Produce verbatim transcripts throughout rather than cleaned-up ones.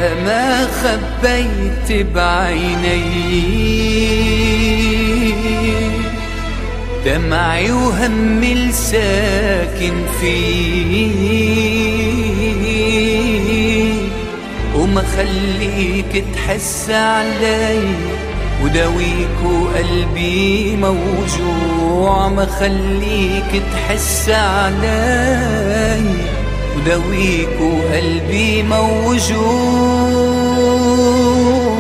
يا ما خبيت بعيني دمعي وهمي الساكن فيه، وما خليك تحس علي وداويك وقلبي موجوع. ما خليك تحس علي وداويك وقلبي موجوع.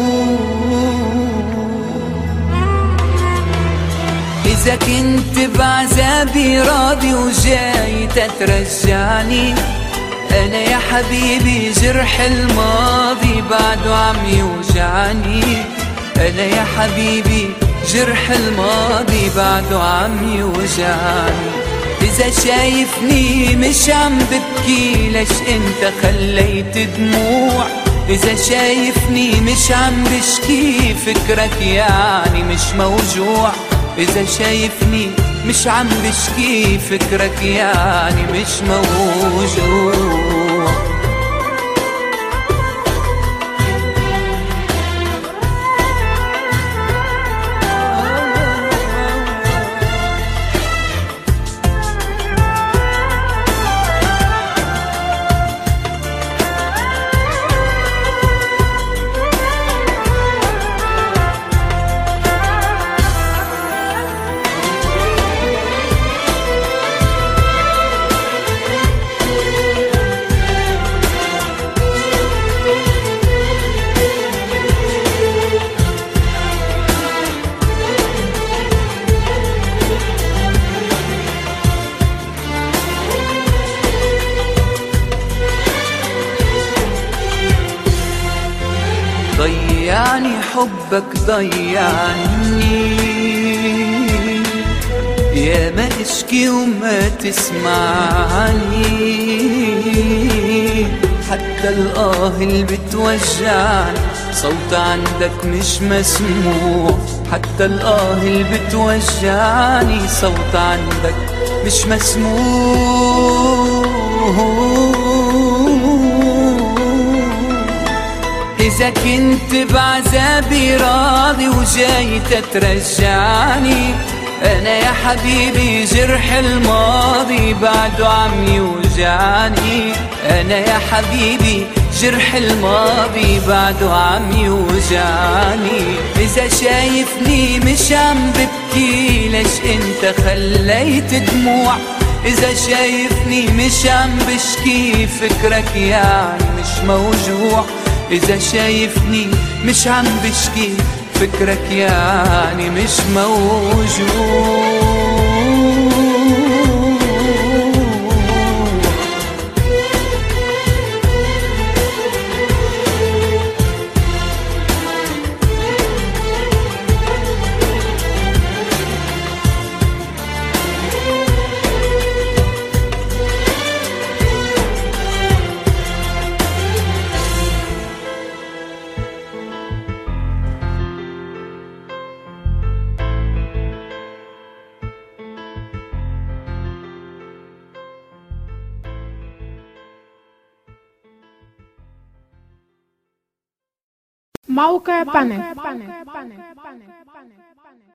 إذا كنت بعذابي راضي وجاي تترجعني، أنا يا حبيبي جرح الماضي بعده عم يوجعني. أنا يا حبيبي جرح الماضي بعده عم يوجعني. إذا شايفني مش عم ببكي ليش انت خليت دموع؟ إذا شايفني مش عم بشكي فكرك يعني مش موجوع. إذا شايفني مش عم بشكي فكرك يعني مش موجوع. ضيعني حبك ضيعني، يا ما اشكي وما تسمعني. حتى الآه اللي بتوجعني صوت عندك مش مسموع. حتى الآه اللي بتوجعني صوت عندك مش مسموع. إذا كنت بعذابي راضي وجاي تترجعني، أنا يا حبيبي جرح الماضي بعده عم يوجعني. أنا يا حبيبي جرح الماضي بعده عم يوجعني. إذا شايفني مش عم ببكي ليش انت خليت دموع؟ إذا شايفني مش عم بشكي فكرك يعني مش موجوع. إذا شايفني مش عم بشكي فكرك يعني مش موجوع. موقع بانك.